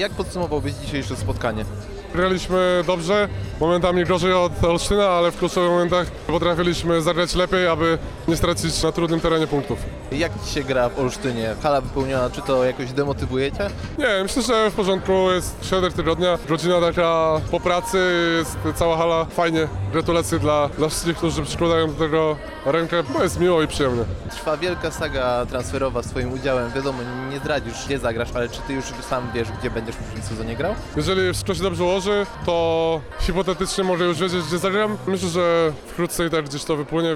Jak podsumowałbyś dzisiejsze spotkanie? Graliśmy dobrze, momentami gorzej od Olsztyna, ale w kluczowych momentach potrafiliśmy zagrać lepiej, aby nie stracić na trudnym terenie punktów. Jak ci się gra w Olsztynie? Hala wypełniona, czy to jakoś demotywuje cię? Nie, myślę, że w porządku, jest środek tygodnia, godzina taka po pracy, jest cała hala, fajnie. Gratulacje dla wszystkich, którzy przykładają do tego rękę, bo jest miło i przyjemnie. Trwa wielka saga transferowa z twoim udziałem. Wiadomo, nie zdradzisz, gdzie zagrasz, ale czy ty już sam wiesz, gdzie będziesz w tym sezonie grał? Jeżeli wszystko się dobrze ułoży, to hipotetycznie mogę już wiedzieć, gdzie zagram. Myślę, że wkrótce i tak gdzieś to wypłynie.